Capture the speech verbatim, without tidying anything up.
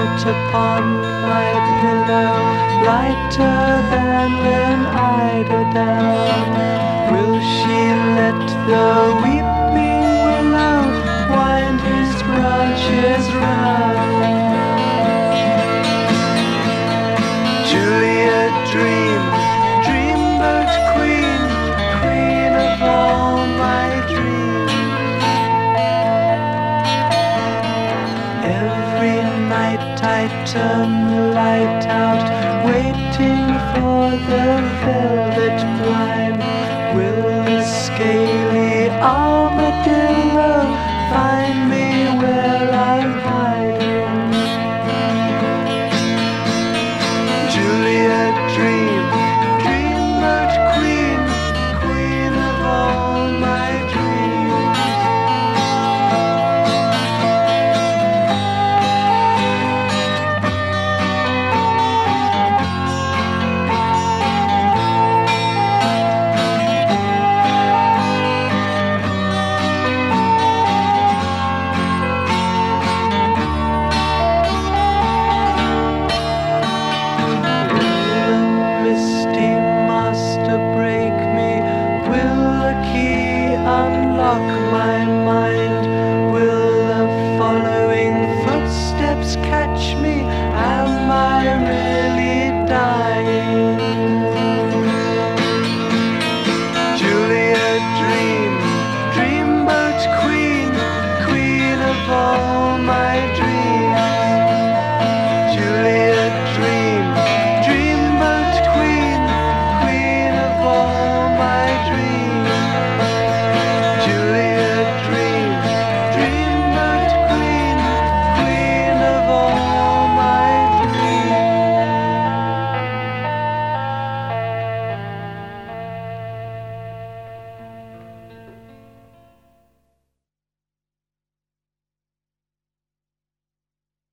light upon my pillow, lighter than an eider down. Will she let the weeping willow wind his branches round? Julia, dream, dreambird queen, queen of all my dreams. Every night I turn the light out, waiting for the very